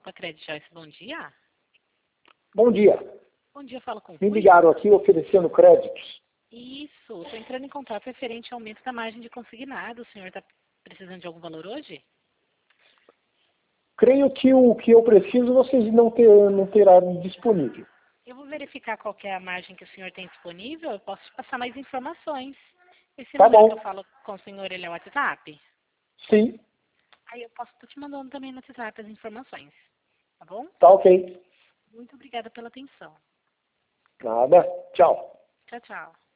com a Credit Choice. Bom dia. Bom dia. Bom dia, falo com o Me Rui. ligaram aqui oferecendo créditos. Isso, estou entrando em contato referente ao aumento da margem de consignado. O senhor está precisando de algum valor hoje? Creio que o que eu preciso vocês não terão disponível. Eu vou verificar qual que é a margem que o senhor tem disponível. Eu posso te passar mais informações. Esse Tá número bom. que eu falo com o senhor, ele é o WhatsApp? Sim, Aí eu posso estar te mandando também no WhatsApp as informações. Tá bom? tá ok. Muito obrigada pela atenção. Nada. Tchau. Tchau, tchau.